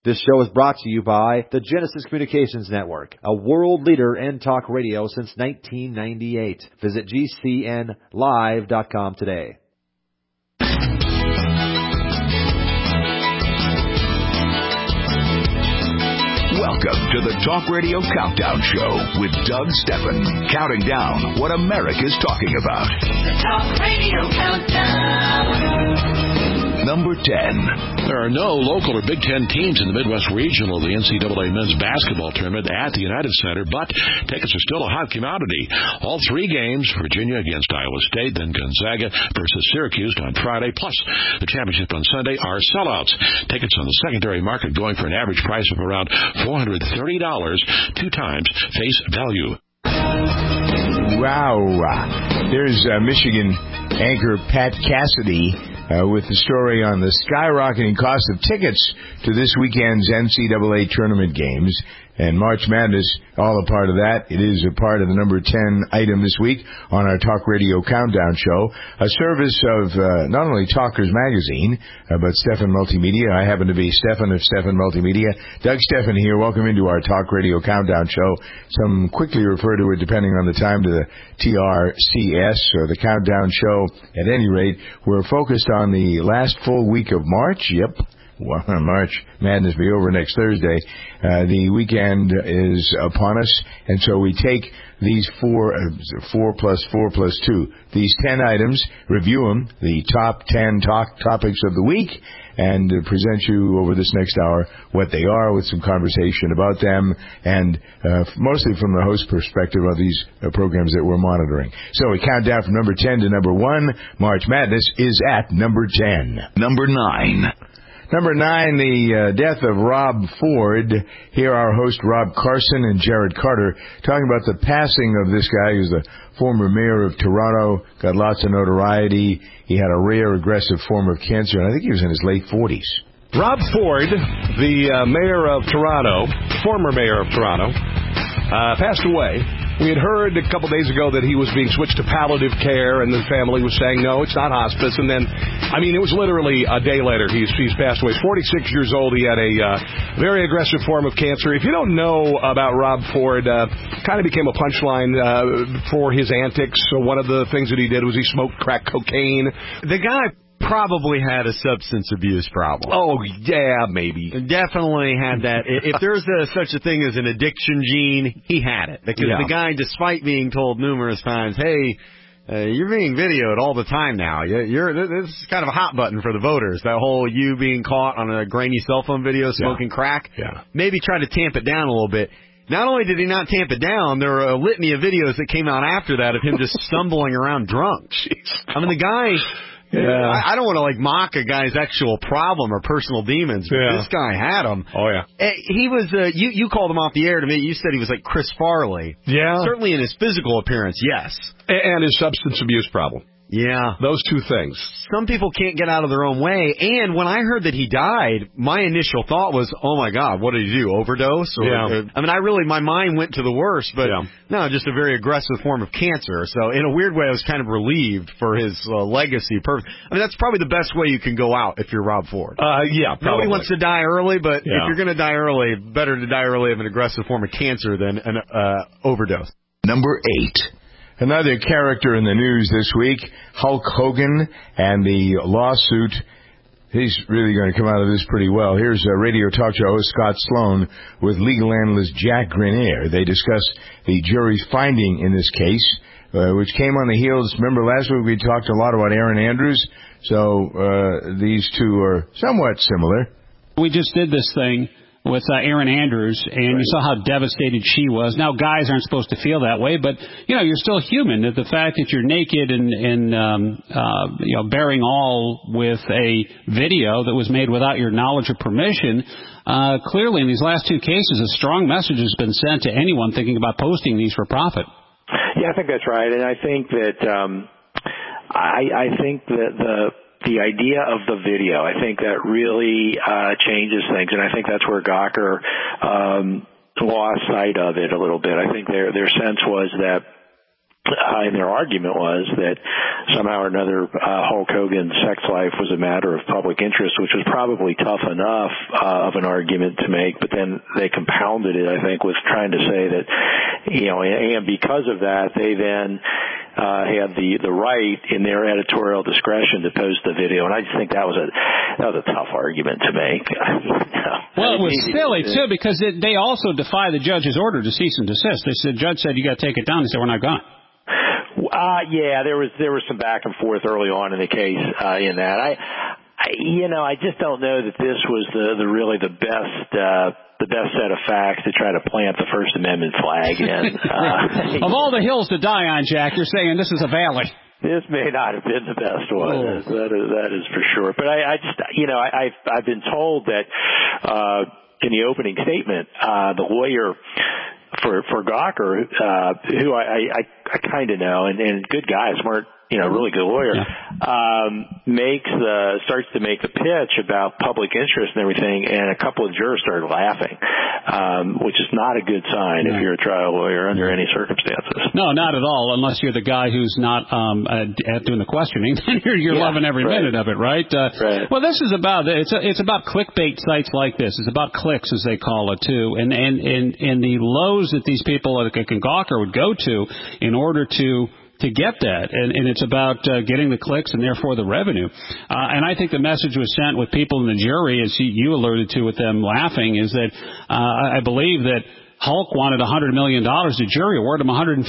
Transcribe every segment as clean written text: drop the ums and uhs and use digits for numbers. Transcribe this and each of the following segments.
This show is brought to you by the Genesis Communications Network, a world leader in talk radio since 1998. Visit GCNlive.com today. Welcome to the Talk Radio Countdown Show with Doug Stephan, counting down what America's talking about. The Talk Radio Countdown. Number 10. There are no local or Big Ten teams in the Midwest Regional of the NCAA men's basketball tournament at the United Center, but tickets are still a hot commodity. All three games, Virginia against Iowa State, then Gonzaga versus Syracuse on Friday, plus the championship on Sunday, are sellouts. Tickets on the secondary market going for an average price of around $430, 2 times face value. Wow. There's Michigan anchor Pat Cassidy with the story on the skyrocketing cost of tickets to this weekend's NCAA tournament games. And March Madness, all a part of that. It is a part of the number 10 item this week on our Talk Radio Countdown Show, a service of not only Talkers Magazine, but Stephan Multimedia. I happen to be Stephan of Stephan Multimedia. Doug Stephan here. Welcome into our Talk Radio Countdown Show. Some quickly refer to it, depending on the time, to the TRCS, or the Countdown Show. At any rate, we're focused on the last full week of March. Yep. March Madness will be over next Thursday. The weekend is upon us, and so we take these 4 plus 4 plus 2, these 10 items, review them, the top 10 topics of the week, and present you over this next hour what they are, with some conversation about them, and mostly from the host perspective of these programs that we're monitoring. So we count down from number 10 to number 1. March Madness is at number 10. Number 9. Number 9, the death of Rob Ford. Here our host Rob Carson and Jared Carter talking about the passing of this guy who's the former mayor of Toronto, got lots of notoriety. He had a rare, aggressive form of cancer, and I think he was in his late 40s. Rob Ford, the mayor of Toronto, former mayor of Toronto, passed away. We had heard a couple days ago that he was being switched to palliative care, and the family was saying, no, it's not hospice. And then, it was literally a day later. He's passed away. He's 46 years old. He had a very aggressive form of cancer. If you don't know about Rob Ford, kind of became a punchline for his antics. So one of the things that he did was he smoked crack cocaine. The guy probably had a substance abuse problem. Oh, yeah, maybe. Definitely had that. If there's such a thing as an addiction gene, he had it. Because the guy, despite being told numerous times, hey, you're being videoed all the time now. This is kind of a hot button for the voters, that whole you being caught on a grainy cell phone video smoking crack. Yeah. Maybe try to tamp it down a little bit. Not only did he not tamp it down, there were a litany of videos that came out after that of him just stumbling around drunk. Jeez. The guy... Yeah. I don't want to mock a guy's actual problem or personal demons, but this guy had them. Oh, yeah. He was, you called him off the air to me. You said he was like Chris Farley. Yeah. Certainly in his physical appearance, yes. And his substance abuse problem. Yeah. Those two things. Some people can't get out of their own way. And when I heard that he died, my initial thought was, oh, my God, what did he do, overdose? My mind went to the worst, but no, just a very aggressive form of cancer. So in a weird way, I was kind of relieved for his legacy. That's probably the best way you can go out if you're Rob Ford. Yeah, probably. Nobody wants to die early, but if you're going to die early, better to die early of an aggressive form of cancer than an overdose. Number 8. Another character in the news this week, Hulk Hogan, and the lawsuit. He's really going to come out of this pretty well. Here's radio talk show host Scott Sloan with legal analyst Jack Grenier. They discuss the jury's finding in this case, which came on the heels. Remember last week we talked a lot about Erin Andrews, so these two are somewhat similar. We just did this thing with Erin Andrews, and you saw how devastated she was. Now, guys aren't supposed to feel that way, but, you're still human. The fact that you're naked and bearing all with a video that was made without your knowledge or permission, clearly in these last two cases, a strong message has been sent to anyone thinking about posting these for profit. Yeah, I think that's right, and I think that the idea of the video, I think that really changes things, and I think that's where Gawker lost sight of it a little bit. I think their sense was that and their argument was that somehow or another Hulk Hogan's sex life was a matter of public interest, which was probably tough enough of an argument to make, but then they compounded it, I think, with trying to say that, and because of that, they then had the right in their editorial discretion to post the video, and I just think that was a tough argument to make. Well, it was silly too, because they also defy the judge's order to cease and desist. The judge said you got to take it down. They said we're not going to. Yeah, there was some back and forth early on in the case in that. I just don't know that this was really the best set of facts to try to plant the First Amendment flag in. Of all the hills to die on, Jack, you're saying this is a valley. This may not have been the best one. That is for sure. But I've been told that in the opening statement, the lawyer for Gawker, who I kind of know, and good guy, smart, really good lawyer, starts to make the pitch about public interest and everything, and a couple of jurors started laughing, which is not a good sign if you're a trial lawyer under any circumstances. No, not at all, unless you're the guy who's not doing the questioning. Then you're loving every minute of it, right? Right. Well, this is about it's about clickbait sites like this. It's about clicks, as they call it, too, and the lows that these people like Gawker would go to in order to get that, and it's about getting the clicks and therefore the revenue. And I think the message was sent with people in the jury, as you alluded to with them laughing, is that I believe that Hulk wanted $100 million. The jury awarded him $115.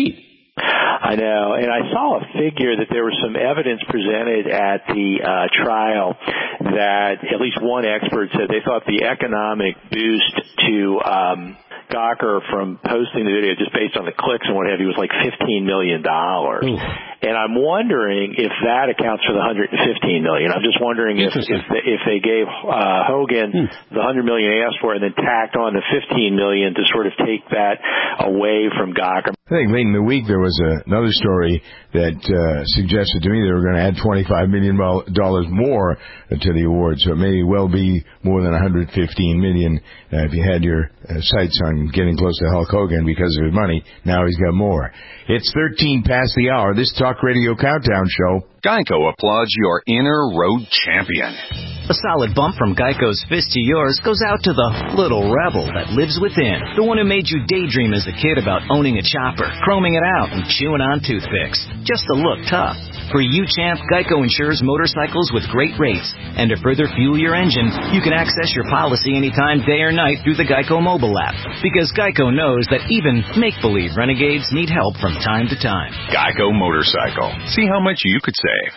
I know, and I saw a figure that there was some evidence presented at the trial that at least one expert said they thought the economic boost to Gawker from posting the video just based on the clicks and what have you was like $15 million. And I'm wondering if that accounts for the $115 million. I'm just wondering if they gave Hogan the $100 million he asked for and then tacked on the $15 million to sort of take that away from Gawker. I think late in the week there was another story that suggested to me they were going to add $25 million more to the award, so it may well be more than $115 million if you had your sights on getting close to Hulk Hogan because of his money. Now he's got more. It's 13 past the hour. This Talk Radio Countdown Show. Geico applauds your inner road champion. A solid bump from Geico's fist to yours goes out to the little rebel that lives within. The one who made you daydream as a kid about owning a chopper, chroming it out, and chewing on toothpicks. Just to look tough. For you, champ, Geico insures motorcycles with great rates. And to further fuel your engine, you can access your policy anytime, day or night, through the Geico mobile app. Because Geico knows that even make-believe renegades need help from time to time. Geico Motorcycle. See how much you could save.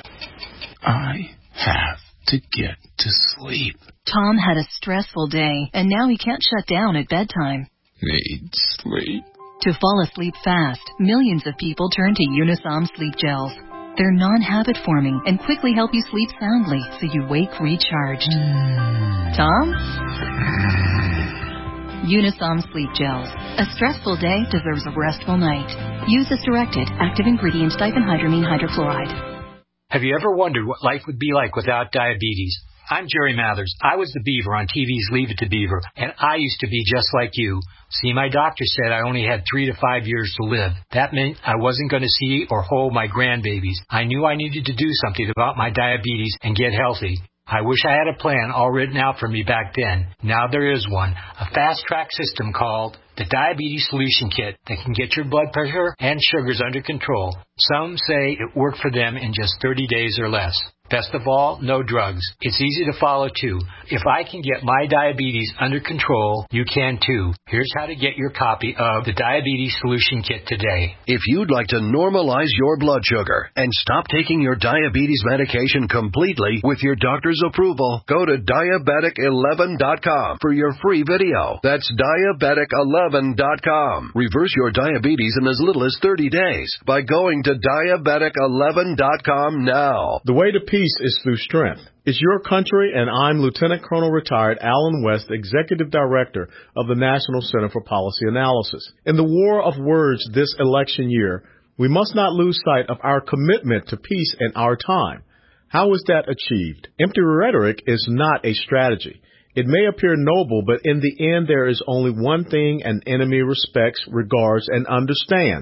I have to get to sleep. Tom had a stressful day, and now he can't shut down at bedtime. Need sleep. To fall asleep fast, millions of people turn to Unisom Sleep Gels. They're non-habit forming and quickly help you sleep soundly so you wake recharged. Tom? Unisom Sleep Gels. A stressful day deserves a restful night. Use as directed. Active ingredient diphenhydramine hydrochloride. Have you ever wondered what life would be like without diabetes? I'm Jerry Mathers. I was the Beaver on TV's Leave It to Beaver, and I used to be just like you. See, my doctor said I only had 3 to 5 years to live. That meant I wasn't going to see or hold my grandbabies. I knew I needed to do something about my diabetes and get healthy. I wish I had a plan all written out for me back then. Now there is one, a fast-track system called the Diabetes Solution Kit that can get your blood pressure and sugars under control. Some say it worked for them in just 30 days or less. Best of all, no drugs. It's easy to follow, too. If I can get my diabetes under control, you can, too. Here's how to get your copy of the Diabetes Solution Kit today. If you'd like to normalize your blood sugar and stop taking your diabetes medication completely with your doctor's approval, go to Diabetic11.com for your free video. That's Diabetic11.com. Reverse your diabetes in as little as 30 days by going to Diabetic11.com now. The way to peace is through strength. It's your country, and I'm Lieutenant Colonel Retired Alan West, Executive Director of the National Center for Policy Analysis. In the war of words this election year, we must not lose sight of our commitment to peace in our time. How is that achieved? Empty rhetoric is not a strategy. It may appear noble, but in the end there is only one thing an enemy respects, regards, and understands: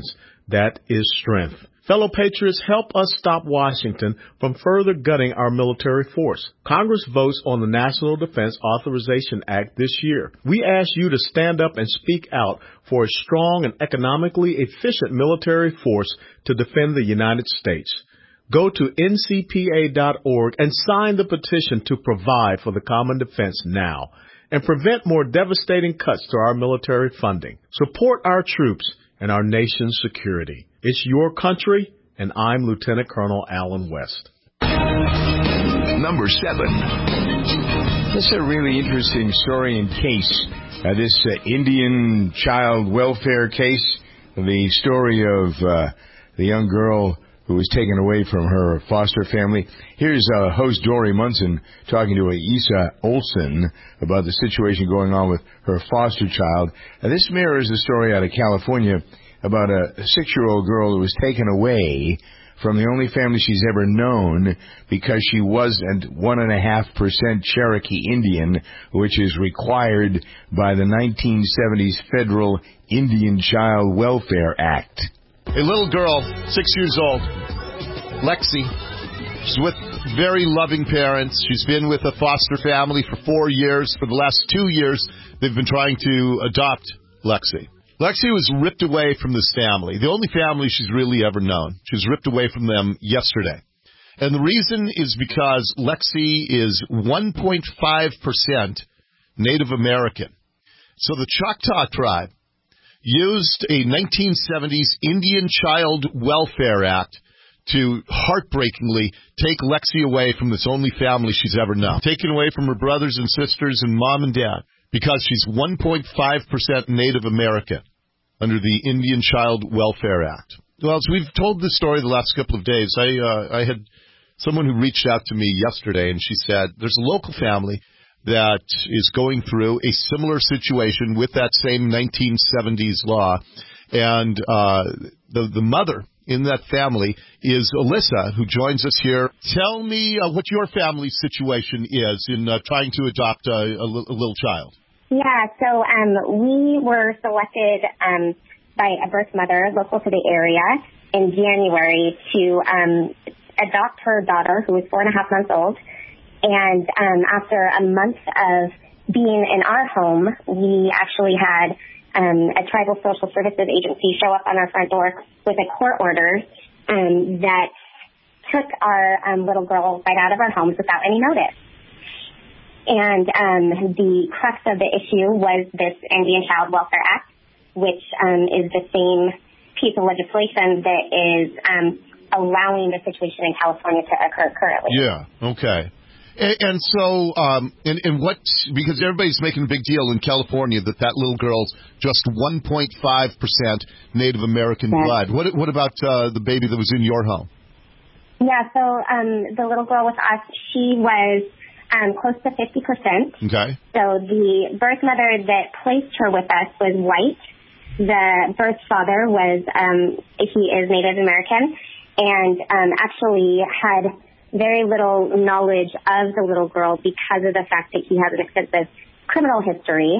That is strength. Fellow patriots, help us stop Washington from further gutting our military force. Congress votes on the National Defense Authorization Act this year. We ask you to stand up and speak out for a strong and economically efficient military force to defend the United States. Go to ncpa.org and sign the petition to provide for the common defense now and prevent more devastating cuts to our military funding. Support our troops and our nation's security. It's your country, and I'm Lieutenant Colonel Alan West. Number 7. This is a really interesting story and case. This Indian child welfare case. The story of the young girl who was taken away from her foster family. Here's host Dory Munson talking to Isa Olson about the situation going on with her foster child. This mirrors a story out of California about a 6-year-old girl who was taken away from the only family she's ever known because she wasn't 1.5% Cherokee Indian, which is required by the 1970s Federal Indian Child Welfare Act. A little girl, 6 years old, Lexi. She's with very loving parents. She's been with a foster family for 4 years. For the last 2 years, they've been trying to adopt Lexi. Lexi was ripped away from this family, the only family she's really ever known. She was ripped away from them yesterday. And the reason is because Lexi is 1.5% Native American. So the Choctaw tribe used a 1970s Indian Child Welfare Act to heartbreakingly take Lexi away from this only family she's ever known. Taken away from her brothers and sisters and mom and dad because she's 1.5% Native American under the Indian Child Welfare Act. Well, as we've told this story the last couple of days, I had someone who reached out to me yesterday, and she said there's a local family that is going through a similar situation with that same 1970s law, and the mother in that family is Alyssa, who joins us here. Tell me what your family's situation is in trying to adopt a little child. Yeah, so we were selected by a birth mother local to the area in January to adopt her daughter, who was 4.5 months old. And after a month of being in our home, we actually had a tribal social services agency show up on our front door with a court order that took our little girl right out of our homes without any notice. And the crux of the issue was this Indian Child Welfare Act, which is the same piece of legislation that is allowing the situation in California to occur currently. Yeah, okay. And so, and what, because everybody's making a big deal in California that little girl's just 1.5% Native American blood. What about the baby that was in your home? Yeah, so the little girl with us, she was close to 50%. Okay. So the birth mother that placed her with us was white. The birth father was, he is Native American, and actually had very little knowledge of the little girl because of the fact that he has an extensive criminal history.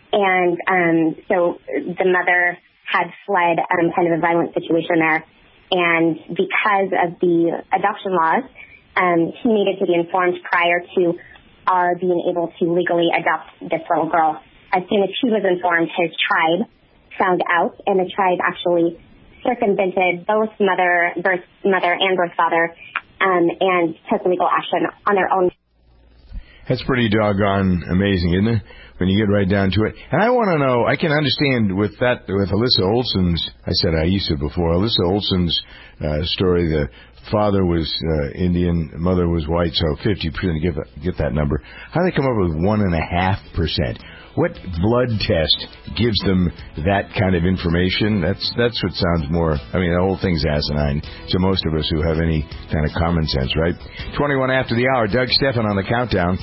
And so the mother had fled kind of a violent situation there. And because of the adoption laws, he needed to be informed prior to our being able to legally adopt this little girl. As soon as he was informed, his tribe found out, and the tribe actually circumvented both birth mother and birth father, and took legal action on their own. That's pretty doggone amazing, isn't it? When you get right down to it. And I want to know, I can understand with Alyssa Olson's, I said Aisa before, Alyssa Olson's story, the father was Indian, mother was white, so 50%, get that number. How do they come up with 1.5%? What blood test gives them that kind of information? That's what sounds more, I mean, the whole thing's asinine to most of us who have any kind of common sense, right? 21 after the hour, Doug Stephan on the countdown.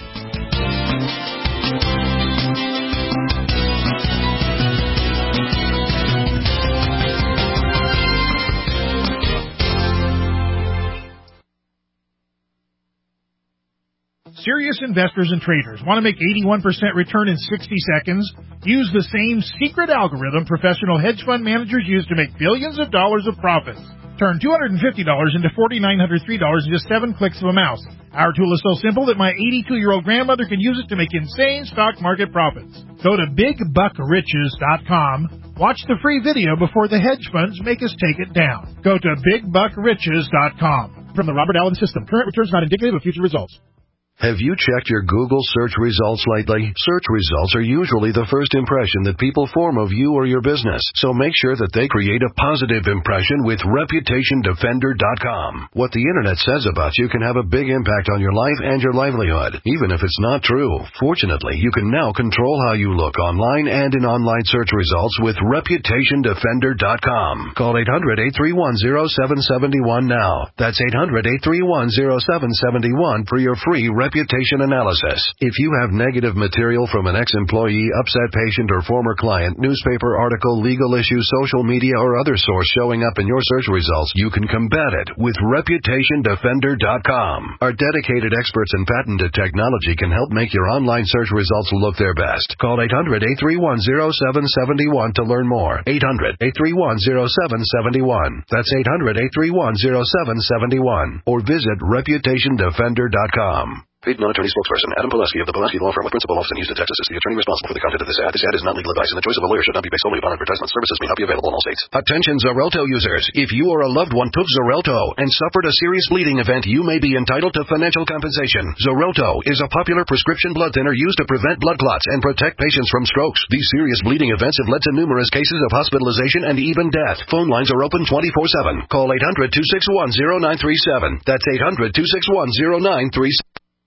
Serious investors and traders want to make 81% return in 60 seconds? Use the same secret algorithm professional hedge fund managers use to make billions of dollars of profits. Turn $250 into $4,903 in just 7 clicks of a mouse. Our tool is so simple that my 82-year-old grandmother can use it to make insane stock market profits. Go to BigBuckRiches.com. Watch the free video before the hedge funds make us take it down. Go to BigBuckRiches.com. From the Robert Allen System. Current returns not indicative of future results. Have you checked your Google search results lately? Search results are usually the first impression that people form of you or your business, so make sure that they create a positive impression with ReputationDefender.com. What the Internet says about you can have a big impact on your life and your livelihood, even if it's not true. Fortunately, you can now control how you look online and in online search results with ReputationDefender.com. Call 800-831-0771 now. That's 800-831-0771 for your free reputation analysis. If you have negative material from an ex-employee, upset patient, or former client, newspaper article, legal issue, social media, or other source showing up in your search results, you can combat it with ReputationDefender.com. Our dedicated experts in patented technology can help make your online search results look their best. Call 800-831-0771 to learn more. 800-831-0771. That's 800-831-0771. Or visit ReputationDefender.com. Paid non-attorney spokesperson Adam Pulaski of the Pulaski Law Firm with principal office in Houston, Texas is the attorney responsible for the content of this ad. This ad is not legal advice, and the choice of a lawyer should not be based solely upon advertisement. Services may not be available in all states. Attention Xarelto users. If you or a loved one took Xarelto and suffered a serious bleeding event, you may be entitled to financial compensation. Xarelto is a popular prescription blood thinner used to prevent blood clots and protect patients from strokes. These serious bleeding events have led to numerous cases of hospitalization and even death. Phone lines are open 24/7. Call 800-261-0937. That's 800-261-0937.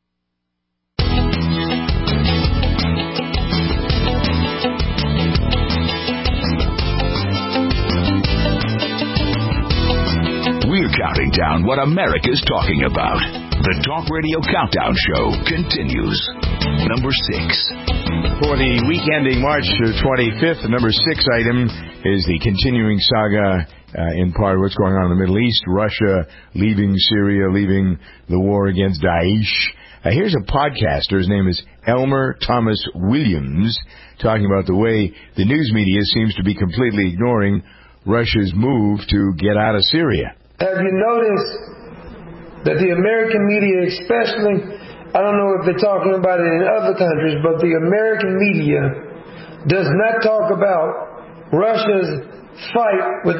We're counting down what America's talking about. The Talk Radio Countdown Show continues. Number 6. For the week ending March 25th, the number 6 item is the continuing saga, in part, what's going on in the Middle East. Russia leaving Syria, leaving the war against Daesh. Here's a podcaster. His name is Elmer Thomas Williams, talking about the way the news media seems to be completely ignoring Russia's move to get out of Syria. Have you noticed that the American media especially, I don't know if they're talking about it in other countries, but the American media does not talk about Russia's fight with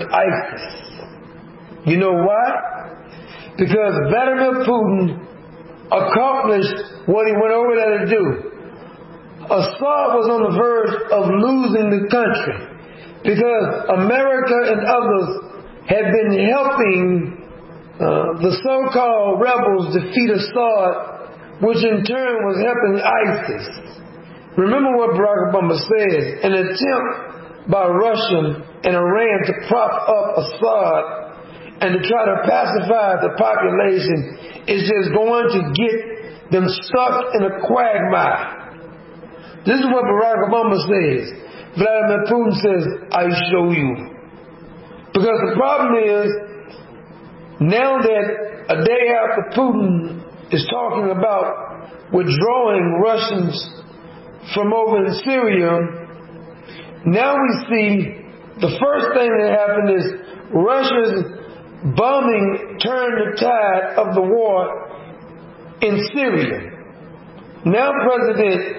ISIS. You know why? Because Vladimir Putin accomplished what he went over there to do. Assad was on the verge of losing the country because America and others had been helping the so-called rebels defeat Assad, which in turn was helping ISIS. Remember what Barack Obama said, an attempt by Russia and Iran to prop up Assad and to try to pacify the population is just going to get them stuck in a quagmire. This is what Barack Obama says. Vladimir Putin says, I show you. Because the problem is, now that a day after Putin is talking about withdrawing Russians from over in Syria, now we see the first thing that happened is Russia's bombing turned the tide of the war in Syria. Now President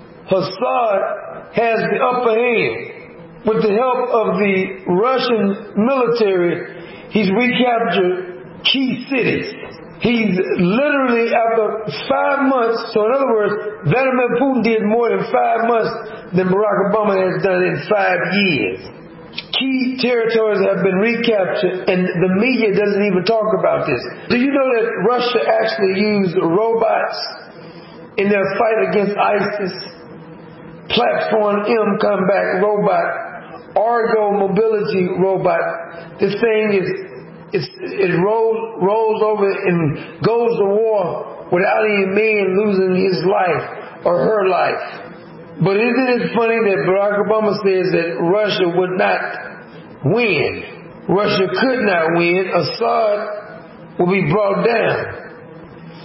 Assad has the upper hand. With the help of the Russian military, he's recaptured key cities. He's literally, after 5 months, so in other words, Vladimir Putin did more in 5 months than Barack Obama has done in 5 years. Key territories have been recaptured, and the media doesn't even talk about this. Do you know that Russia actually used robots in their fight against ISIS? Platform M combat robot, Argo mobility robot. This thing it rolls over and goes to war without any man losing his life or her life. But isn't it funny that Barack Obama says that Russia would not win? Russia could not win. Assad will be brought down.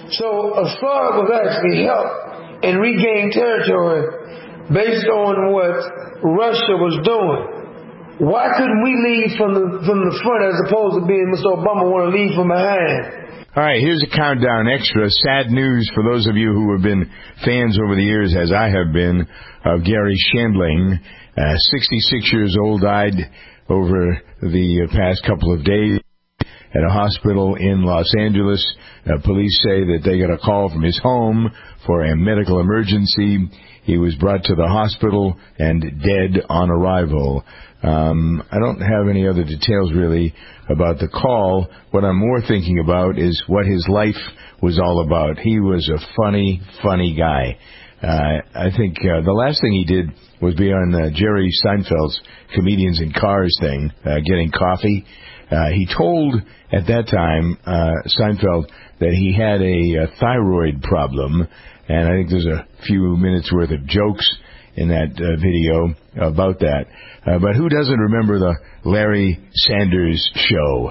So Assad was actually helped and regained territory based on what Russia was doing. Why couldn't we lead from the front as opposed to being Mr. Obama want to lead from behind? All right, here's a countdown extra. Sad news for those of you who have been fans over the years, as I have been, of Gary Shandling. 66 years old, died over the past couple of days at a hospital in Los Angeles. Police say that they got a call from his home for a medical emergency. He was brought to the hospital and dead on arrival. I don't have any other details really about the call. What I'm more thinking about is what his life was all about. He was a funny, funny guy. I think the last thing he did was be on Jerry Seinfeld's Comedians in Cars thing, getting coffee. He told at that time, Seinfeld, that he had a thyroid problem, and I think there's a few minutes worth of jokes in that video about that. But who doesn't remember the Larry Sanders Show?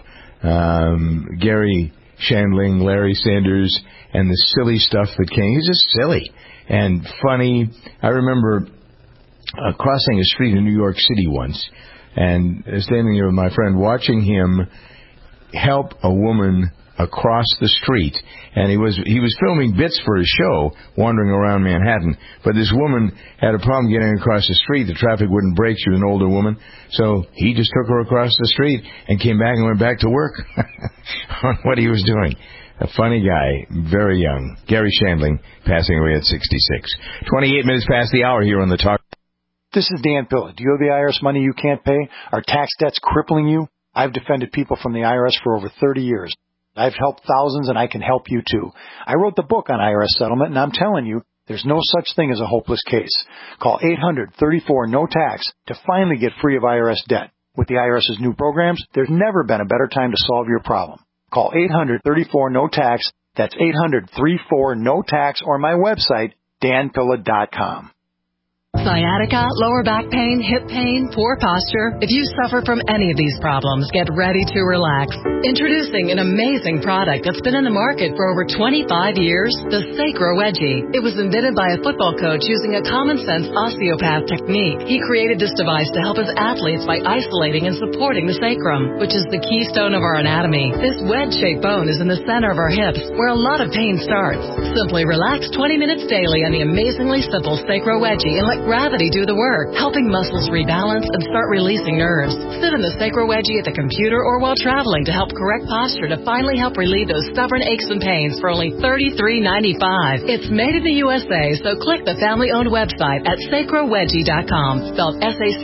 Gary Shandling, Larry Sanders, and the silly stuff that came. He's just silly and funny. I remember crossing a street in New York City once, and standing there with my friend, watching him help a woman across the street. And he was filming bits for his show, wandering around Manhattan. But this woman had a problem getting across the street. The traffic wouldn't brake. She was an older woman. So he just took her across the street and came back and went back to work on what he was doing. A funny guy, very young. Gary Shandling, passing away at 66. 28 minutes past the hour here on the Talk. This is Dan Pilla. Do you owe the IRS money you can't pay? Are tax debts crippling you? I've defended people from the IRS for over 30 years. I've helped thousands, and I can help you too. I wrote the book on IRS settlement, and I'm telling you, there's no such thing as a hopeless case. Call 800-34-NO-TAX to finally get free of IRS debt. With the IRS's new programs, there's never been a better time to solve your problem. Call 800-34-NO-TAX. That's 800-34-NO-TAX, or my website, danpilla.com. Sciatica, lower back pain, hip pain, poor posture. If you suffer from any of these problems, get ready to relax. Introducing an amazing product that's been in the market for over 25 years, the Sacro Wedgie. It was invented by a football coach using a common-sense osteopath technique. He created this device to help his athletes by isolating and supporting the sacrum, which is the keystone of our anatomy. This wedge-shaped bone is in the center of our hips, where a lot of pain starts. Simply relax 20 minutes daily on the amazingly simple Sacro Wedgie and let gravity do the work, helping muscles rebalance and start releasing nerves. Sit in the Sacro Wedgie at the computer or while traveling to help correct posture to finally help relieve those stubborn aches and pains for only $33.95. It's made in the USA, so click the family-owned website at sacrowedgie.com, spelled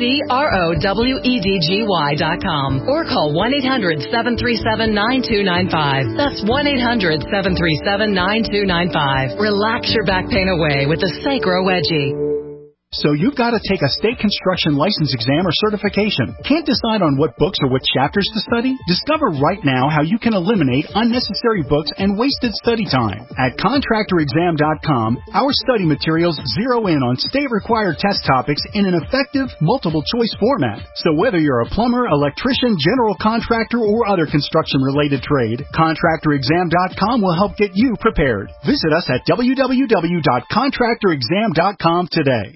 SACROWEDGY.com, or call 1-800-737-9295. That's 1-800-737-9295. Relax your back pain away with the Sacro Wedgie. So you've got to take a state construction license exam or certification. Can't decide on what books or what chapters to study? Discover right now how you can eliminate unnecessary books and wasted study time. At contractorexam.com, our study materials zero in on state-required test topics in an effective, multiple-choice format. So whether you're a plumber, electrician, general contractor, or other construction-related trade, contractorexam.com will help get you prepared. Visit us at www.contractorexam.com today.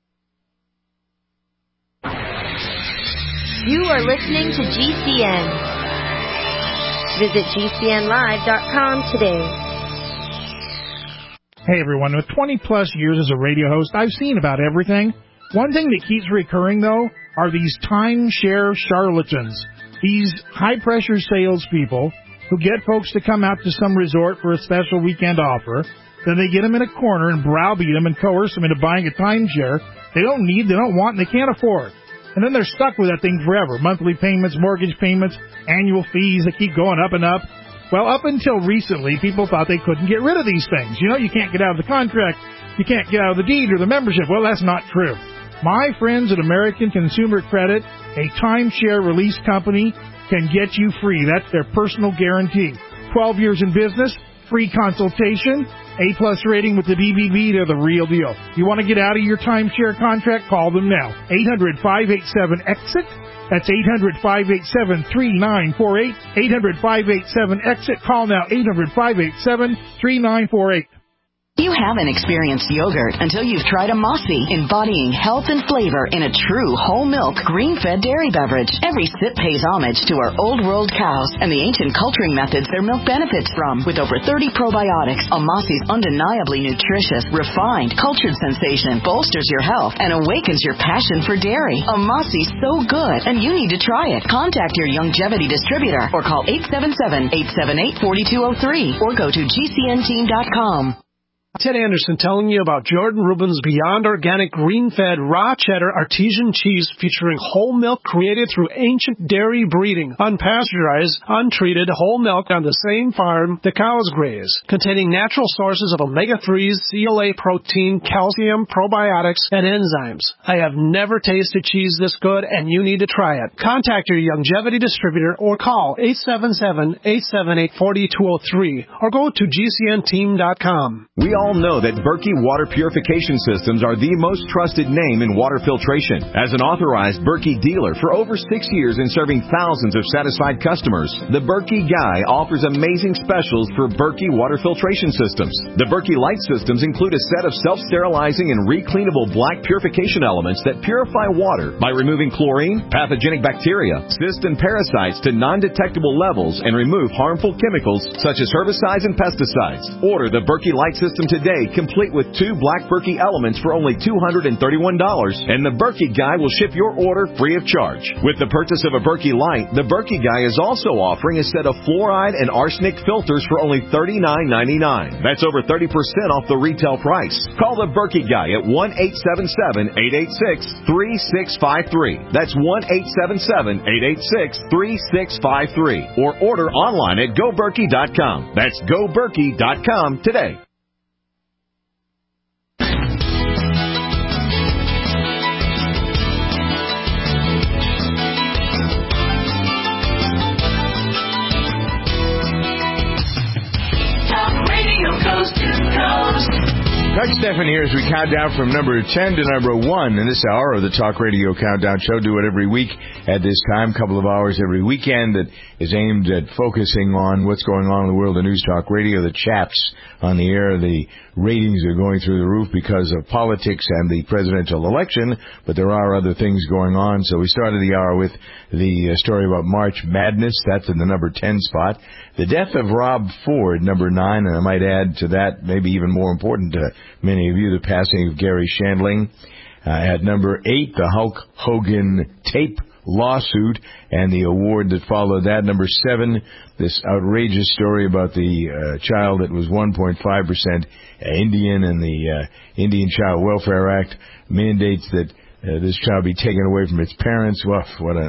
You are listening to GCN. Visit GCNlive.com today. Hey everyone, with 20 plus years as a radio host, I've seen about everything. One thing that keeps recurring though are these timeshare charlatans. These high-pressure salespeople who get folks to come out to some resort for a special weekend offer. Then they get them in a corner and browbeat them and coerce them into buying a timeshare they don't need, they don't want, and they can't afford. And then they're stuck with that thing forever. Monthly payments, mortgage payments, annual fees, they keep going up and up. Well, up until recently, people thought they couldn't get rid of these things. You know, you can't get out of the contract, you can't get out of the deed or the membership. Well, that's not true. My friends at American Consumer Credit, a timeshare release company, can get you free. That's their personal guarantee. 12 years in business, free consultation, A-plus rating with the BBB, they're the real deal. You want to get out of your timeshare contract? Call them now. 800-587-EXIT, That's 800-587-3948, 800-587-EXIT. Call now, 800-587-3948. You haven't experienced yogurt until you've tried Amasi, embodying health and flavor in a true whole milk, green-fed dairy beverage. Every sip pays homage to our old world cows and the ancient culturing methods their milk benefits from. With over 30 probiotics, Amasi's undeniably nutritious, refined, cultured sensation bolsters your health and awakens your passion for dairy. Amasi's so good, and you need to try it. Contact your Youngevity distributor or call 877-878-4203 or go to GCNteam.com. Ted Anderson telling you about Jordan Rubin's Beyond Organic Green-Fed Raw Cheddar Artesian Cheese featuring whole milk created through ancient dairy breeding, unpasteurized, untreated whole milk on the same farm the cows graze, containing natural sources of omega-3s, CLA protein, calcium, probiotics, and enzymes. I have never tasted cheese this good, and you need to try it. Contact your Youngevity distributor or call 877-878-4203 or go to GCNteam.com. We all know that Berkey Water Purification Systems are the most trusted name in water filtration. As an authorized Berkey dealer for over 6 years and serving thousands of satisfied customers, the Berkey Guy offers amazing specials for Berkey Water Filtration Systems. The Berkey Light Systems include a set of self-sterilizing and recleanable black purification elements that purify water by removing chlorine, pathogenic bacteria, cysts, and parasites to non-detectable levels and remove harmful chemicals such as herbicides and pesticides. Order the Berkey Light System today, complete with 2 black Berkey elements for only $231, and the Berkey Guy will ship your order free of charge. With the purchase of a Berkey Light, the Berkey Guy is also offering a set of fluoride and arsenic filters for only $39.99. That's over 30% off the retail price. Call the Berkey Guy at 1-877-886-3653. That's 1-877-886-3653. Or order online at GoBerkey.com. That's GoBerkey.com today. Doug Stephan here as we count down from number 10 to number 1 in this hour of the Talk Radio Countdown Show. Do it every week at this time, couple of hours every weekend that is aimed at focusing on what's going on in the world of News Talk Radio. The chaps on the air, the ratings are going through the roof because of politics and the presidential election, but there are other things going on. So we started the hour with the story about March Madness. That's in the number 10 spot. The death of Rob Ford, number 9, and I might add to that, maybe even more important to many of you, the passing of Gary Shandling. At number 8, the Hulk Hogan tape lawsuit and the award that followed that. Number 7, this outrageous story about the child that was 1.5% Indian, and the Indian Child Welfare Act mandates that this child be taken away from its parents. Well,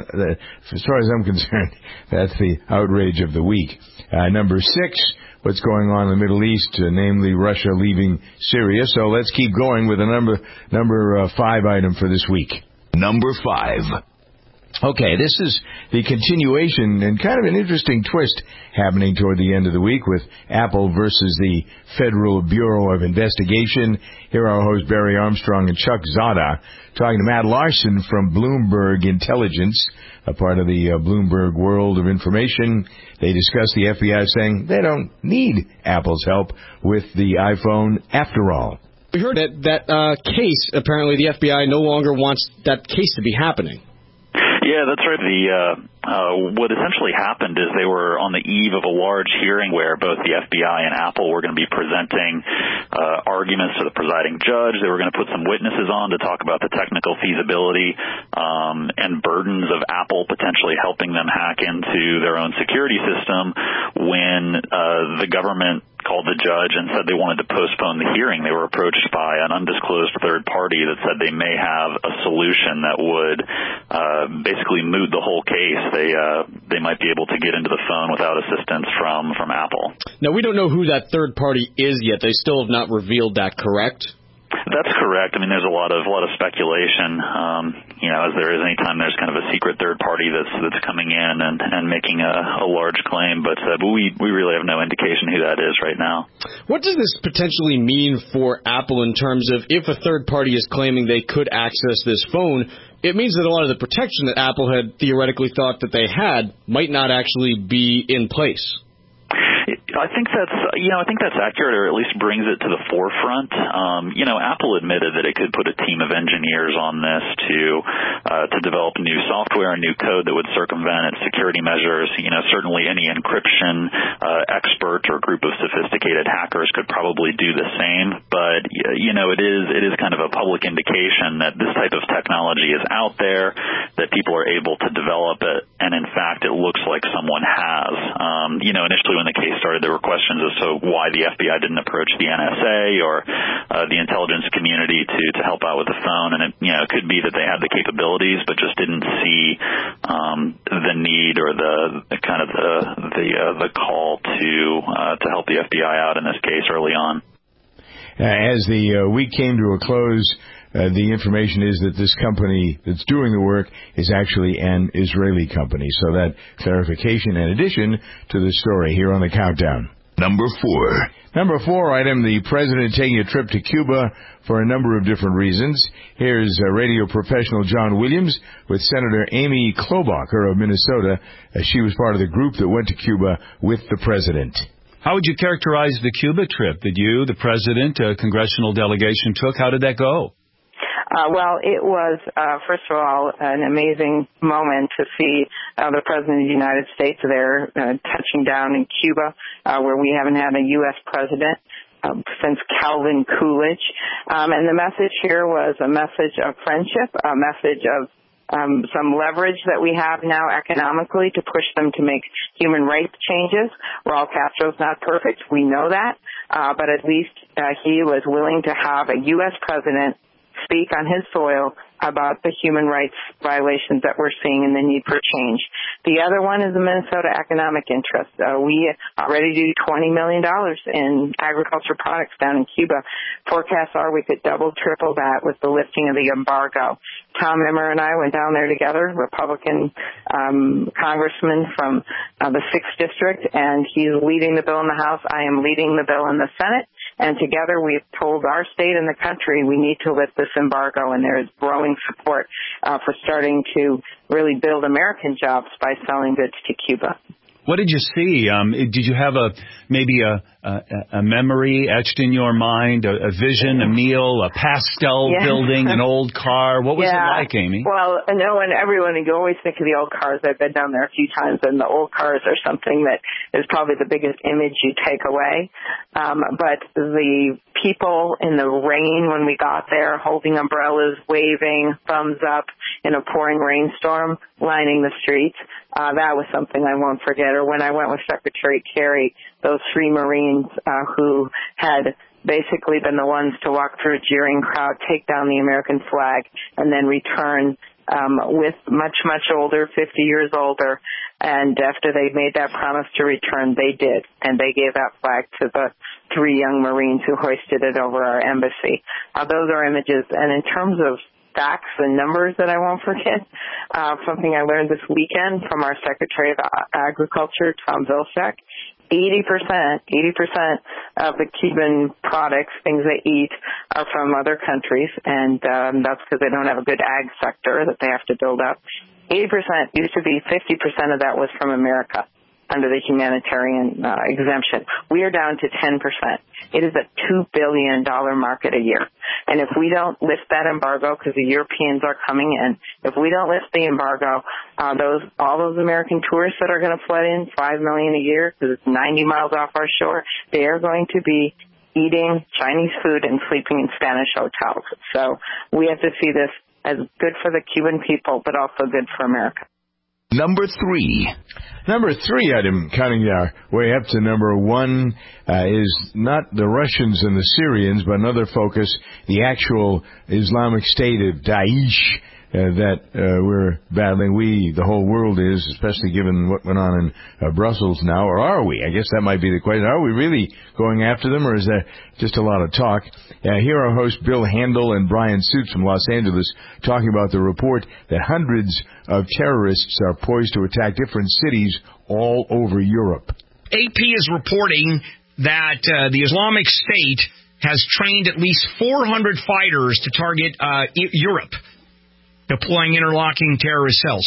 as far as I'm concerned, that's the outrage of the week. Number 6, what's going on in the Middle East, namely Russia leaving Syria. So let's keep going with the number 5 item for this week. Number 5. Okay, this is the continuation and kind of an interesting twist happening toward the end of the week with Apple versus the Federal Bureau of Investigation. Here are our hosts Barry Armstrong and Chuck Zada talking to Matt Larson from Bloomberg Intelligence, a part of the Bloomberg World of Information. They discuss the FBI saying they don't need Apple's help with the iPhone after all. We heard that case, apparently the FBI no longer wants that case to be happening. Yeah, that's right. What essentially happened is they were on the eve of a large hearing where both the FBI and Apple were going to be presenting arguments to the presiding judge. They were going to put some witnesses on to talk about the technical feasibility and burdens of Apple potentially helping them hack into their own security system when the government called the judge and said they wanted to postpone the hearing. They were approached by an undisclosed third party that said they may have a solution that would basically moot the whole case. They might be able to get into the phone without assistance from Apple. Now, we don't know who that third party is yet. They still have not revealed that, correct? That's correct. I mean, there's a lot of speculation, as there is anytime there's kind of a secret third party that's coming in and making a large claim. But we really have no indication who that is right now. What does this potentially mean for Apple in terms of if a third party is claiming they could access this phone? It means that a lot of the protection that Apple had theoretically thought that they had might not actually be in place. I think that's accurate, or at least brings it to the forefront. Apple admitted that it could put a team of engineers on this to develop new software and new code that would circumvent its security measures. Certainly any encryption expert or group of sophisticated hackers could probably do the same. But it is kind of a public indication that this type of technology is out there, that people are able to develop it, and in fact, it looks like someone has. Initially when the case started, there were questions as to why the FBI didn't approach the NSA or the intelligence community to help out with the phone, and it could be that they had the capabilities but just didn't see the need or the call to help the FBI out in this case early on. As the week came to a close, the information is that this company that's doing the work is actually an Israeli company. So that clarification in addition to the story here on the Countdown. Number 4. Number 4 item, the president taking a trip to Cuba for a number of different reasons. Here's radio professional John Williams with Senator Amy Klobuchar of Minnesota. She was part of the group that went to Cuba with the president. How would you characterize the Cuba trip that you, the president, a congressional delegation took? How did that go? Well, it was, first of all, an amazing moment to see the President of the United States there touching down in Cuba, where we haven't had a U.S. president since Calvin Coolidge. And the message here was a message of friendship, a message of some leverage that we have now economically to push them to make human rights changes. Raul Castro's not perfect. We know that. But at least he was willing to have a U.S. president speak on his soil about the human rights violations that we're seeing and the need for change. The other one is the Minnesota Economic Interest. We already do $20 million in agriculture products down in Cuba. Forecasts are we could double, triple that with the lifting of the embargo. Tom Emmer and I went down there together, Republican congressman from the 6th District, and he's leading the bill in the House. I am leading the bill in the Senate. And together we've told our state and the country we need to lift this embargo, and there is growing support for starting to really build American jobs by selling goods to Cuba. What did you see? Did you have maybe a memory etched in your mind, a vision, a meal, a pastel building, an old car? What was it like, Amy? Well, no, and everyone, you always think of the old cars. I've been down there a few times, and the old cars are something that is probably the biggest image you take away. But the people in the rain when we got there, holding umbrellas, waving, thumbs up in a pouring rainstorm, lining the streets, that was something I won't forget. Or when I went with Secretary Kerry, those 3 Marines who had basically been the ones to walk through a jeering crowd, take down the American flag, and then return with much, much older, 50 years older. And after they made that promise to return, they did. And they gave that flag to the 3 young Marines who hoisted it over our embassy. Those are images. And in terms of facts and numbers that I won't forget, something I learned this weekend from our Secretary of Agriculture, Tom Vilsack, 80% of the Cuban products, things they eat, are from other countries, and that's because they don't have a good ag sector that they have to build up. 80% used to be 50% of that was from America under the humanitarian exemption. We are down to 10%. It is a $2 billion market a year. And if we don't lift that embargo, because the Europeans are coming in, if we don't lift the embargo, all those American tourists that are going to flood in, 5 million a year, because it's 90 miles off our shore, they are going to be eating Chinese food and sleeping in Spanish hotels. So we have to see this as good for the Cuban people, but also good for America. Number 3. Number 3 item, counting our way up to number 1, is not the Russians and the Syrians, but another focus, the actual Islamic State of Daesh. that we're battling. The whole world is, especially given what went on in Brussels now. Or are we? I guess that might be the question. Are we really going after them, or is that just a lot of talk? Here are hosts Bill Handel and Brian Suits from Los Angeles talking about the report that hundreds of terrorists are poised to attack different cities all over Europe. AP is reporting that the Islamic State has trained at least 400 fighters to target Europe, deploying interlocking terrorist cells.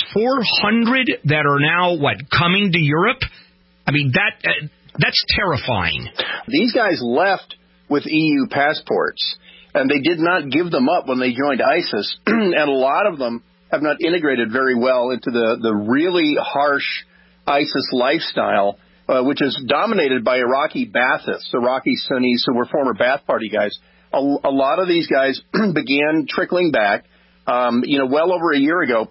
400 that are now, coming to Europe? I mean, that's terrifying. These guys left with EU passports, and they did not give them up when they joined ISIS, and a lot of them have not integrated very well into the really harsh ISIS lifestyle, which is dominated by Iraqi Baathists, Iraqi Sunnis who were former Ba'ath Party guys. A lot of these guys began trickling back, well over a year ago.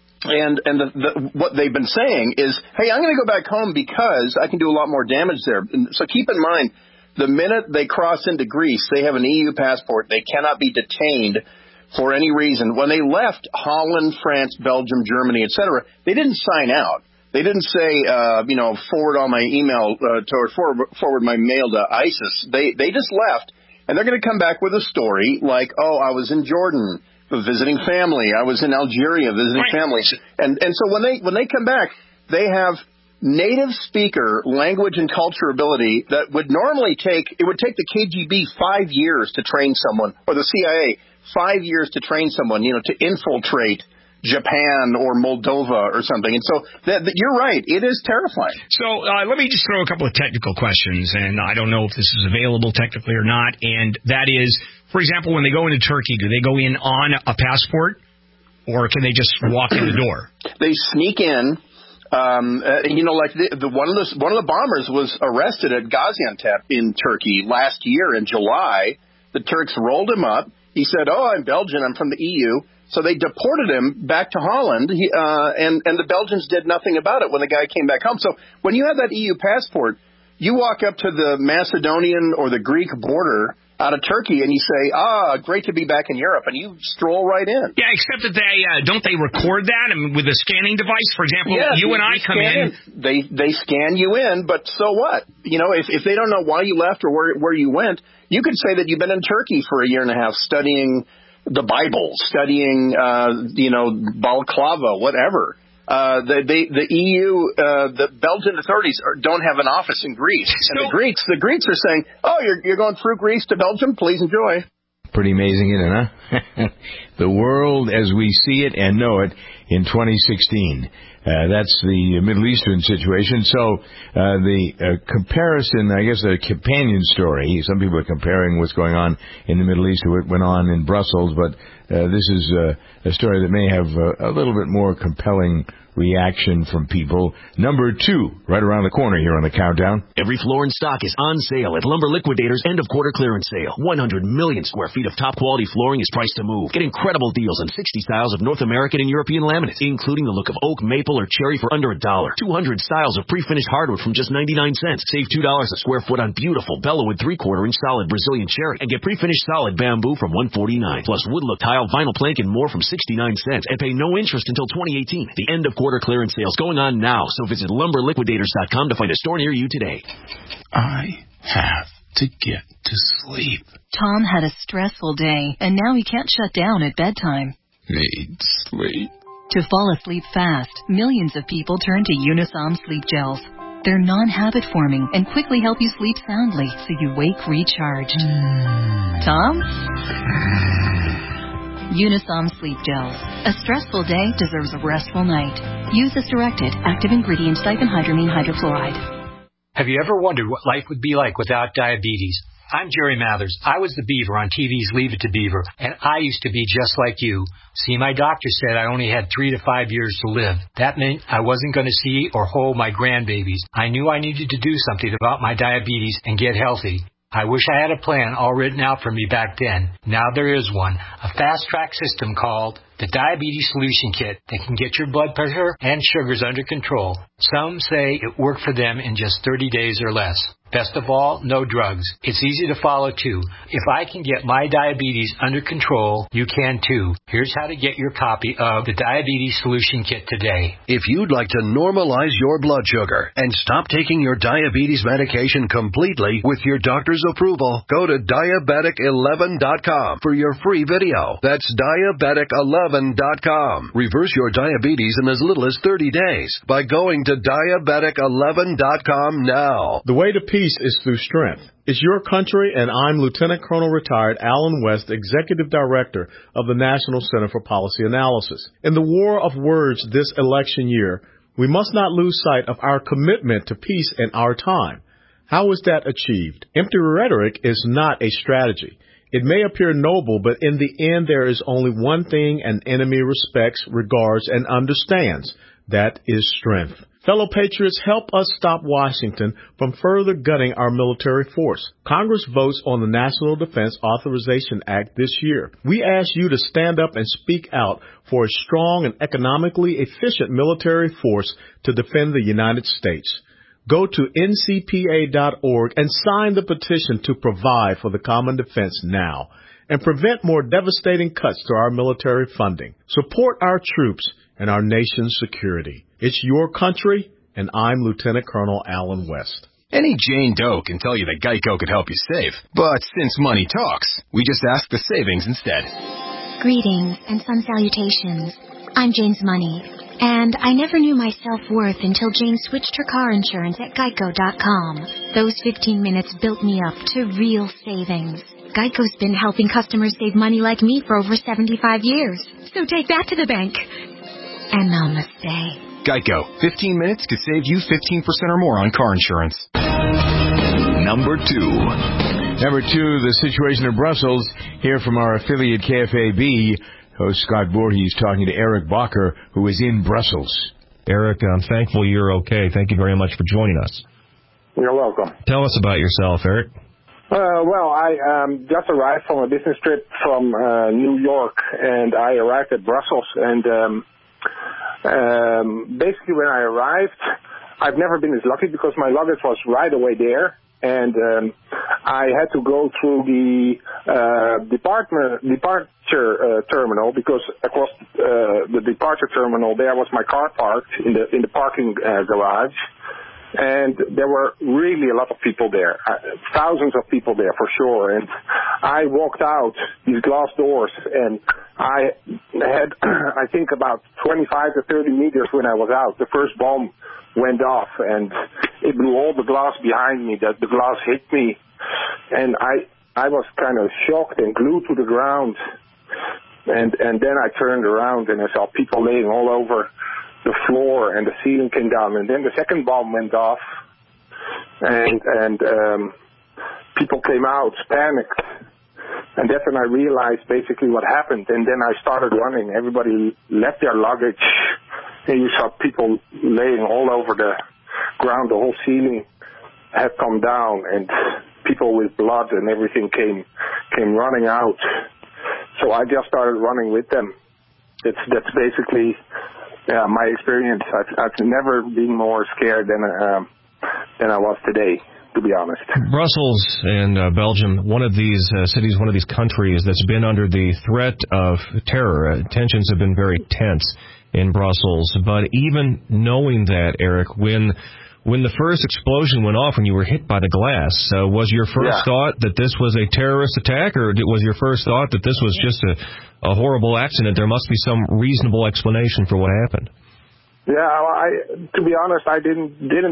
And what they've been saying is, hey, I'm going to go back home because I can do a lot more damage there. And so keep in mind, the minute they cross into Greece, they have an EU passport. They cannot be detained for any reason. When they left Holland, France, Belgium, Germany, etc., they didn't sign out. They didn't say, forward all my email or forward my mail to ISIS. They just left, and they're going to come back with a story like, oh, I was in Jordan visiting family. I was in Algeria visiting families. And so when they come back, they have native speaker language and culture ability that would normally take the KGB 5 years to train someone, or the CIA 5 years to train someone, to infiltrate Japan or Moldova or something. And so you're right. It is terrifying. So let me just throw a couple of technical questions, and I don't know if this is available technically or not. And that is, for example, when they go into Turkey, do they go in on a passport, or can they just walk in the door? They sneak in. One of the bombers was arrested at Gaziantep in Turkey last year in July. The Turks rolled him up. He said, "Oh, I'm Belgian. I'm from the EU." So they deported him back to Holland, and the Belgians did nothing about it when the guy came back home. So when you have that EU passport, you walk up to the Macedonian or the Greek border out of Turkey, and you say, great to be back in Europe, and you stroll right in. Yeah, except that don't they record that with a scanning device? For example, you and I come in. They scan you in, but so what? If they don't know why you left or where you went, you could say that you've been in Turkey for a year and a half studying the Bible, studying, balaclava, whatever. The EU, the Belgian authorities don't have an office in Greece. And the Greeks are saying, oh, you're going through Greece to Belgium? Please enjoy. Pretty amazing, isn't it, huh? The world as we see it and know it in 2016. That's the Middle Eastern situation. So the comparison, I guess the companion story, some people are comparing what's going on in the Middle East to what went on in Brussels, but this is a story that may have a little bit more compelling reaction from people. Number 2, right around the corner here on the countdown. Every floor in stock is on sale at Lumber Liquidators' end-of-quarter clearance sale. 100 million square feet of top-quality flooring is priced to move. Get incredible deals on 60 styles of North American and European laminates, including the look of oak, maple, or cherry for under $1. 200 styles of pre-finished hardwood from just 99 cents. Save $2 a square foot on beautiful Bellawood 3/4-inch solid Brazilian cherry, and get pre-finished solid bamboo from $149. Plus wood look tile, vinyl plank, and more from 69 cents, and pay no interest until 2018. The end-of-quarter clearance sale is going on now, so visit LumberLiquidators.com to find a store near you today. I have to get to sleep. Tom had a stressful day, and now he can't shut down at bedtime. Need sleep. To fall asleep fast, millions of people turn to Unisom Sleep Gels. They're non-habit forming and quickly help you sleep soundly so you wake recharged. Tom? Unisom Sleep Gels. A stressful day deserves a restful night. Use as directed. Active ingredient diphenhydramine hydrochloride. Have you ever wondered what life would be like without diabetes? I'm Jerry Mathers. I was the Beaver on TV's Leave It to Beaver, and I used to be just like you. See, my doctor said I only had 3 to 5 years to live. That meant I wasn't going to see or hold my grandbabies. I knew I needed to do something about my diabetes and get healthy. I wish I had a plan all written out for me back then. Now there is one, a fast-track system called the Diabetes Solution Kit that can get your blood pressure and sugars under control. Some say it worked for them in just 30 days or less. Best of all, no drugs. It's easy to follow, too. If I can get my diabetes under control, you can, too. Here's how to get your copy of the Diabetes Solution Kit today. If you'd like to normalize your blood sugar and stop taking your diabetes medication completely with your doctor's approval, go to diabetic11.com for your free video. That's diabetic11.com. Reverse your diabetes in as little as 30 days by going to diabetic11.com now. The way to peace is through strength. It's your country, and I'm Lieutenant Colonel Retired Alan West, Executive Director of the National Center for Policy Analysis. In the war of words this election year, we must not lose sight of our commitment to peace in our time. How is that achieved? Empty rhetoric is not a strategy. It may appear noble, but in the end there is only one thing an enemy respects, regards, and understands. That is strength. Fellow patriots, help us stop Washington from further gutting our military force. Congress votes on the National Defense Authorization Act this year. We ask you to stand up and speak out for a strong and economically efficient military force to defend the United States. Go to ncpa.org and sign the petition to provide for the common defense now and prevent more devastating cuts to our military funding. Support our troops and our nation's security. It's your country, and I'm Lieutenant Colonel Alan West. Any Jane Doe can tell you that Geico could help you save. But since money talks, we just ask the savings instead. Greetings and sun salutations. I'm Jane's Money, and I never knew my self-worth until Jane switched her car insurance at Geico.com. Those 15 minutes built me up to real savings. Geico's been helping customers save money like me for over 75 years. So take that to the bank. And namaste. Geico. 15 minutes could save you 15% or more on car insurance. Number 2. Number 2, the situation in Brussels. Here from our affiliate KFAB, host Scott Voorhees talking to Eric Bacher, who is in Brussels. Eric, I'm thankful you're okay. Thank you very much for joining us. You're welcome. Tell us about yourself, Eric. Well, I just arrived from a business trip from New York, and I arrived at Brussels, and basically when I arrived, I've never been as lucky because my luggage was right away there, and I had to go through the departure terminal because across the departure terminal there was my car parked in the parking garage. And there were really a lot of people there, thousands of people there for sure. And I walked out these glass doors, and I had, I think, about 25 to 30 meters when I was out. The first bomb went off, and it blew all the glass behind me. The glass hit me, and I was kind of shocked and glued to the ground. And then I turned around, and I saw people laying all over the floor, and the ceiling came down, and then the second bomb went off, and people came out, panicked, and that's when I realized basically what happened, and then I started running. Everybody left their luggage, and you saw people laying all over the ground. The whole ceiling had come down, and people with blood and everything came running out. So I just started running with them. That's basically my experience. I've never been more scared than I was today, to be honest. Brussels and Belgium, one of these cities, one of these countries that's been under the threat of terror. Tensions have been very tense in Brussels. But even knowing that, Eric, when the first explosion went off, when you were hit by the glass, was your first thought that this was a terrorist attack, or was your first thought that this was just a horrible accident? There must be some reasonable explanation for what happened. Yeah, to be honest, I didn't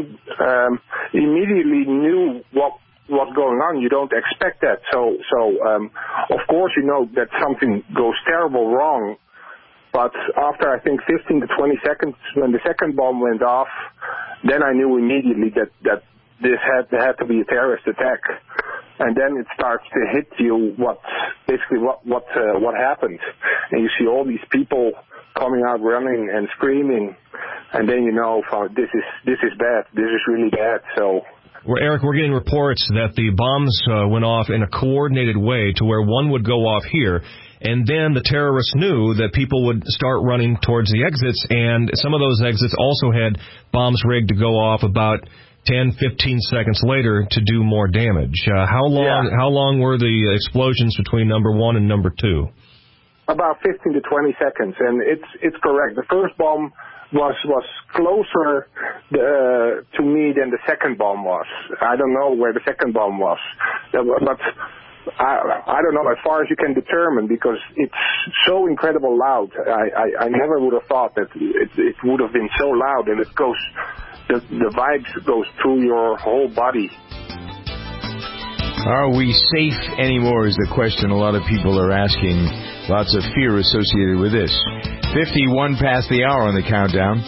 immediately knew what's going on. You don't expect that. So of course you know that something goes terrible wrong. But after, I think, 15 to 20 seconds, when the second bomb went off, then I knew immediately that this had to be a terrorist attack. And then it starts to hit you what happened. And you see all these people coming out running and screaming. And then you know, this is bad. This is really bad. So. Well, Eric, we're getting reports that the bombs went off in a coordinated way to where one would go off here, and then the terrorists knew that people would start running towards the exits, and some of those exits also had bombs rigged to go off about 10, 15 seconds later to do more damage. How long were the explosions between number 1 and number 2? About 15 to 20 seconds, and it's correct. The first bomb was closer to me than the second bomb was. I don't know where the second bomb was, but I don't know as far as you can determine, because it's so incredible loud. I never would have thought that it would have been so loud, and it goes, the vibes goes through your whole body. Are we safe anymore is the question a lot of people are asking. Lots of fear associated with this. 51 past the hour on the countdown.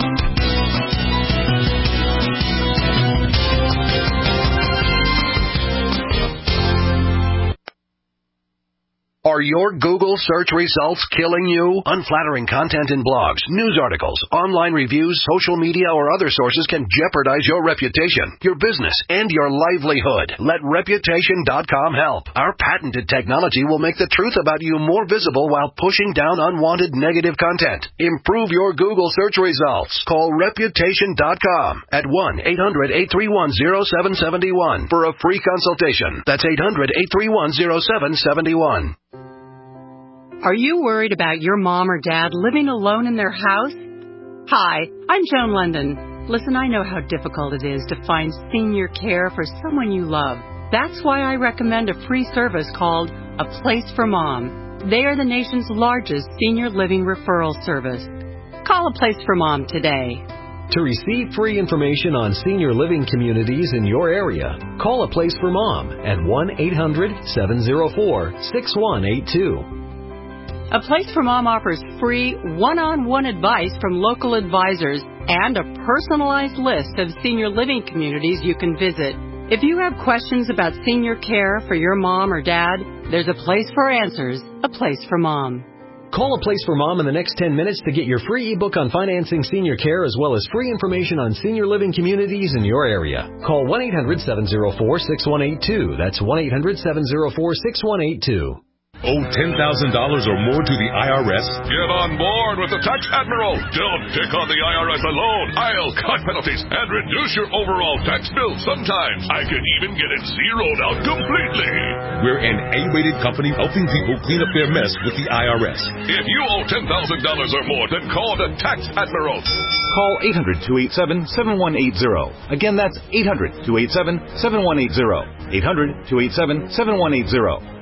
Are your Google search results killing you? Unflattering content in blogs, news articles, online reviews, social media, or other sources can jeopardize your reputation, your business, and your livelihood. Let Reputation.com help. Our patented technology will make the truth about you more visible while pushing down unwanted negative content. Improve your Google search results. Call Reputation.com at 1-800-831-0771 for a free consultation. That's 800-831-0771. Are you worried about your mom or dad living alone in their house? Hi, I'm Joan London. Listen, I know how difficult it is to find senior care for someone you love. That's why I recommend a free service called A Place for Mom. They are the nation's largest senior living referral service. Call A Place for Mom today. To receive free information on senior living communities in your area, call A Place for Mom at 1-800-704-6182. A Place for Mom offers free one-on-one advice from local advisors and a personalized list of senior living communities you can visit. If you have questions about senior care for your mom or dad, there's a place for answers, A Place for Mom. Call A Place for Mom in the next 10 minutes to get your free ebook on financing senior care as well as free information on senior living communities in your area. Call 1-800-704-6182. That's 1-800-704-6182. Owe $10,000 or more to the IRS? Get on board with the Tax Admiral. Don't take on the IRS alone. I'll cut penalties and reduce your overall tax bill. Sometimes I can even get it zeroed out completely. We're an A-rated company helping people clean up their mess with the IRS. If you owe $10,000 or more, then call the Tax Admiral. Call 800-287-7180. Again, that's 800-287-7180. 800-287-7180.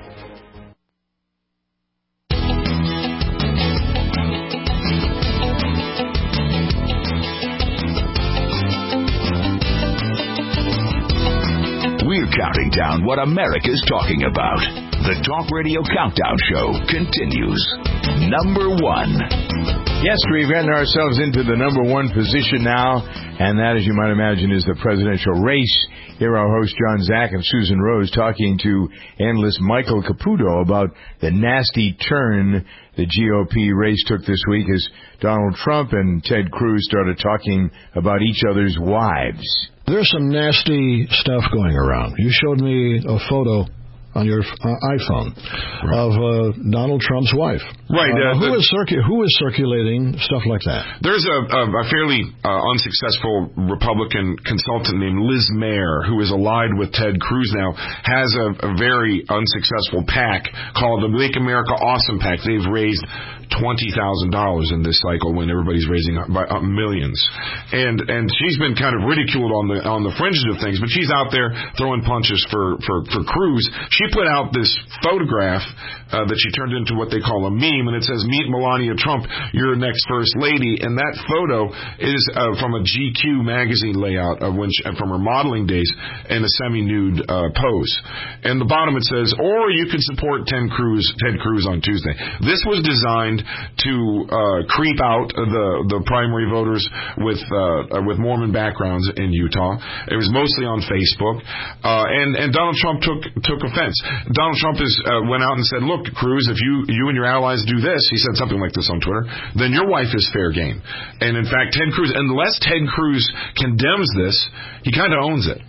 We're counting down what America's talking about. The Talk Radio Countdown Show continues. Number 1. Yes, we've gotten ourselves into the number 1 position now, and that, as you might imagine, is the presidential race. Here our host John Zack and Susan Rose talking to analyst Michael Caputo about the nasty turn the GOP race took this week as Donald Trump and Ted Cruz started talking about each other's wives. There's some nasty stuff going around. You showed me a photo on your iPhone of Donald Trump's wife. Right. Who is circulating stuff like that? There's a fairly unsuccessful Republican consultant named Liz Mayer, who is allied with Ted Cruz now, has a very unsuccessful PAC called the Make America Awesome PAC. They've raised $20,000 in this cycle when everybody's raising millions. And she's been kind of ridiculed on the fringes of things, but she's out there throwing punches for Cruz. She put out this photograph that she turned into what they call a meme, and it says, "Meet Melania Trump, your next first lady." And that photo is from a GQ magazine layout from her modeling days in a semi-nude pose. And the bottom it says, "Or you could support Ted Cruz on Tuesday." This was designed to creep out the primary voters with Mormon backgrounds in Utah. It was mostly on Facebook, and Donald Trump took offense. Donald Trump went out and said, "Look, Cruz, if you and your allies do this," he said something like this on Twitter, "then your wife is fair game." And in fact, Ted Cruz, unless Ted Cruz condemns this, he kind of owns it.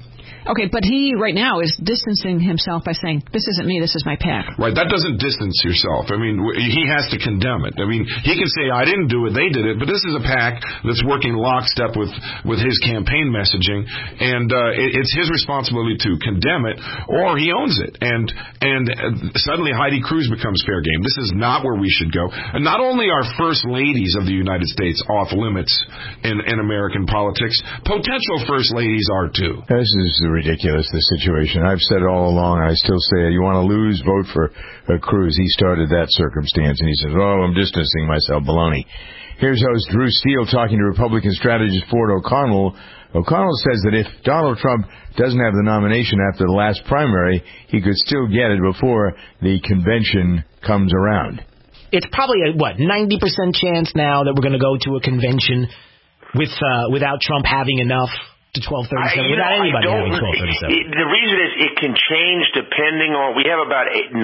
Okay, but he right now is distancing himself by saying, this isn't me, this is my PAC. Right, that doesn't distance yourself. I mean, he has to condemn it. I mean, he can say, I didn't do it, they did it, but this is a PAC that's working lockstep with his campaign messaging, and it's his responsibility to condemn it, or he owns it. And suddenly Heidi Cruz becomes fair game. This is not where we should go. And not only are first ladies of the United States off limits in American politics, potential first ladies are too. This is ridiculous, this situation. I've said it all along, I still say, you want to lose, vote for Cruz. He started that circumstance, and he says, I'm distancing myself. Baloney. Here's host Drew Steele talking to Republican strategist Ford O'Connell. O'Connell says that if Donald Trump doesn't have the nomination after the last primary, he could still get it before the convention comes around. It's probably a, 90% chance now that we're going to go to a convention without Trump having enough to 1237, without anybody having 1237. The reason is it can change depending on, we have about 19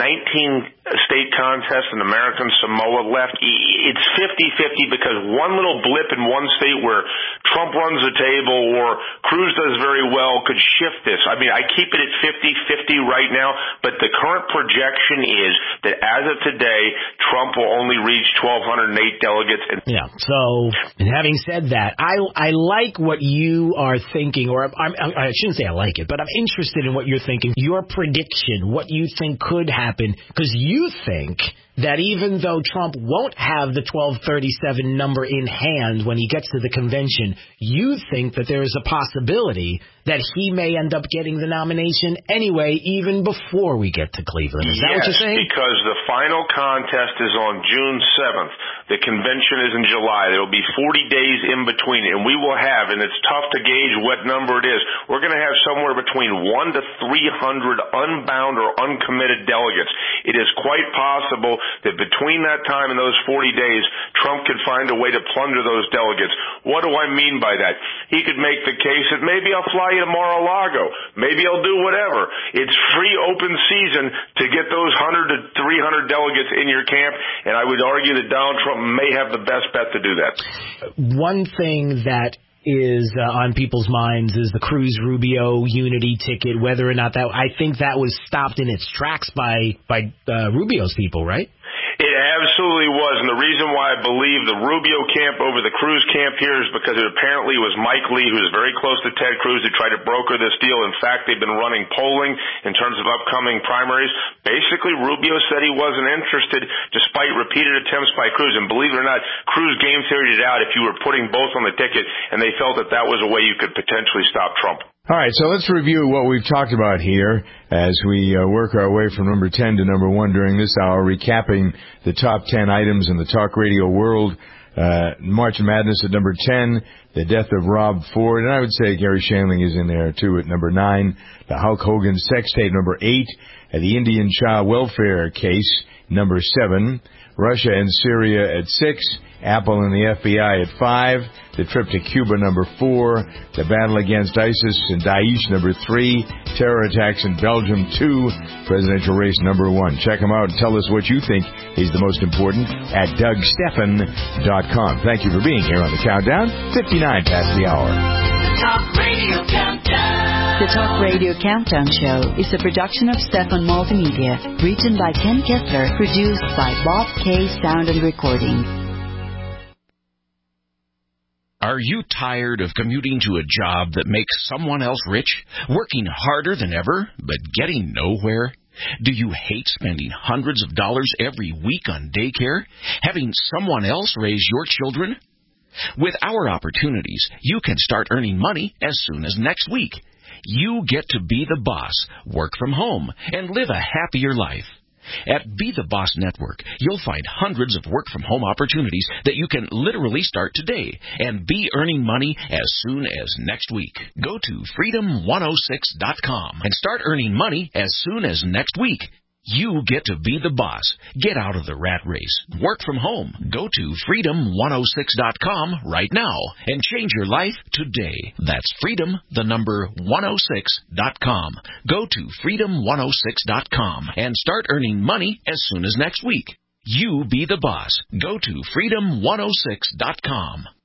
state contests in American Samoa left. It's 50-50 because one little blip in one state where Trump runs the table or Cruz does very well could shift this. I mean, I keep it at 50-50 right now, but the current projection is that as of today, Trump will only reach 1,208 delegates. Yeah, so having said that, I like what you are thinking, or I shouldn't say I like it, but I'm interested in what you're thinking, your prediction, what you think could happen, because you think that even though Trump won't have the 1237 number in hand when he gets to the convention, you think that there is a possibility that he may end up getting the nomination anyway, even before we get to Cleveland. Is that what you're saying? Yes, because the final contest is on June 7th. The convention is in July. There will be 40 days in between, and we will have, and it's tough to gauge what number it is, we're going to have somewhere between 100 to 300 unbound or uncommitted delegates. It is quite possible that between that time and those 40 days, Trump could find a way to plunder those delegates. What do I mean by that? He could make the case that maybe I'll fly you to Mar-a-Lago. Maybe I'll do whatever. It's free open season to get those 100 to 300 delegates in your camp, and I would argue that Donald Trump may have the best bet to do that. One thing that is on people's minds is the Cruz-Rubio unity ticket, whether or not that, I think that was stopped in its tracks by Rubio's people, right? It absolutely was, and the reason why I believe the Rubio camp over the Cruz camp here is because it apparently was Mike Lee, who's very close to Ted Cruz, who tried to broker this deal. In fact, they've been running polling in terms of upcoming primaries. Basically, Rubio said he wasn't interested despite repeated attempts by Cruz, and believe it or not, Cruz game theoried it out if you were putting both on the ticket, and they felt that that was a way you could potentially stop Trump. All right, so let's review what we've talked about here as we work our way from number 10 to number 1 during this hour, recapping the top 10 items in the talk radio world. March Madness at number 10, the death of Rob Ford, and I would say Gary Shandling is in there too at number 9, the Hulk Hogan sex tape, number 8, the Indian child welfare case, number 7, Russia and Syria at 6, Apple and the FBI at 5, the trip to Cuba, number 4, the battle against ISIS and Daesh, number 3, terror attacks in Belgium, 2, presidential race, number 1. Check them out and tell us what you think is the most important at DougStephan.com. Thank you for being here on the Countdown, 59 past the hour. Talk Radio Countdown. The Talk Radio Countdown Show is a production of Stephan Multimedia, written by Ken Kessler, produced by Bob K. Sound and Recording. Are you tired of commuting to a job that makes someone else rich, working harder than ever, but getting nowhere? Do you hate spending hundreds of dollars every week on daycare, having someone else raise your children? With our opportunities, you can start earning money as soon as next week. You get to be the boss, work from home, and live a happier life. At Be the Boss Network, you'll find hundreds of work-from-home opportunities that you can literally start today and be earning money as soon as next week. Go to freedom106.com and start earning money as soon as next week. You get to be the boss. Get out of the rat race. Work from home. Go to freedom106.com right now and change your life today. That's freedom106.com. Go to freedom106.com and start earning money as soon as next week. You be the boss. Go to freedom106.com.